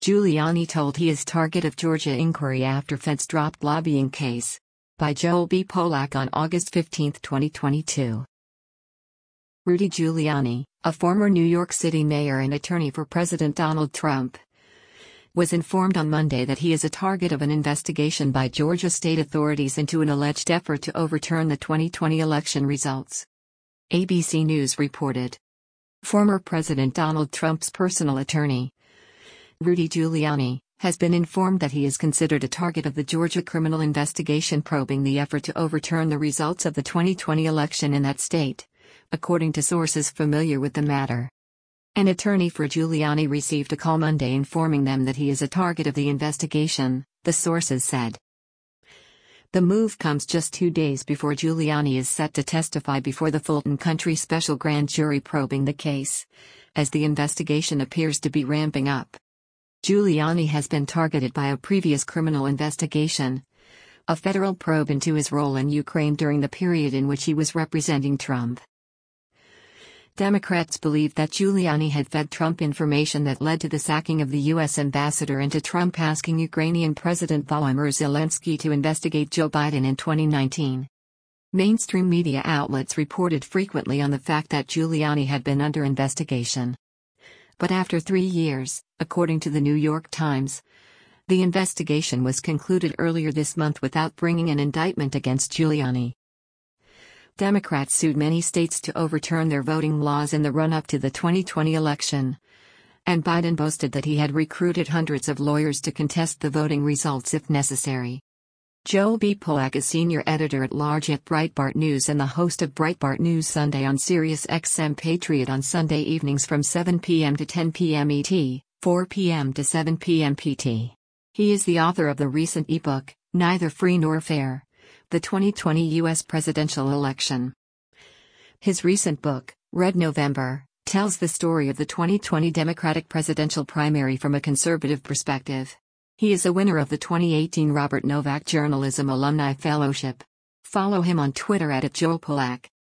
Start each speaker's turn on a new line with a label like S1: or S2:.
S1: Giuliani told he is target of Georgia inquiry after feds dropped lobbying case. By Joel B. Polak on August 15, 2022. Rudy Giuliani, a former New York City mayor and attorney for President Donald Trump, was informed on Monday that he is a target of an investigation by Georgia state authorities into an alleged effort to overturn the 2020 election results. ABC News reported. Former President Donald Trump's personal attorney, Rudy Giuliani, has been informed that he is considered a target of the Georgia criminal investigation probing the effort to overturn the results of the 2020 election in that state, according to sources familiar with the matter. An attorney for Giuliani received a call Monday informing them that he is a target of the investigation, the sources said. The move comes just 2 days before Giuliani is set to testify before the Fulton County Special Grand Jury probing the case, as the investigation appears to be ramping up. Giuliani has been targeted by a previous criminal investigation, a federal probe into his role in Ukraine during the period in which he was representing Trump. Democrats believe that Giuliani had fed Trump information that led to the sacking of the U.S. ambassador and to Trump asking Ukrainian President Volodymyr Zelensky to investigate Joe Biden in 2019. Mainstream media outlets reported frequently on the fact that Giuliani had been under investigation. But after 3 years, according to the New York Times, the investigation was concluded earlier this month without bringing an indictment against Giuliani. Democrats sued many states to overturn their voting laws in the run-up to the 2020 election, and Biden boasted that he had recruited hundreds of lawyers to contest the voting results if necessary. Joel B. Polak is senior editor-at-large at Breitbart News and the host of Breitbart News Sunday on Sirius XM Patriot on Sunday evenings from 7 p.m. to 10 p.m. ET, 4 p.m. to 7 p.m. PT. He is the author of the recent ebook, Neither Free Nor Fair: The 2020 U.S. Presidential Election. His recent book, Red November, tells the story of the 2020 Democratic presidential primary from a conservative perspective. He is a winner of the 2018 Robert Novak Journalism Alumni Fellowship. Follow him on Twitter @JoelPolak.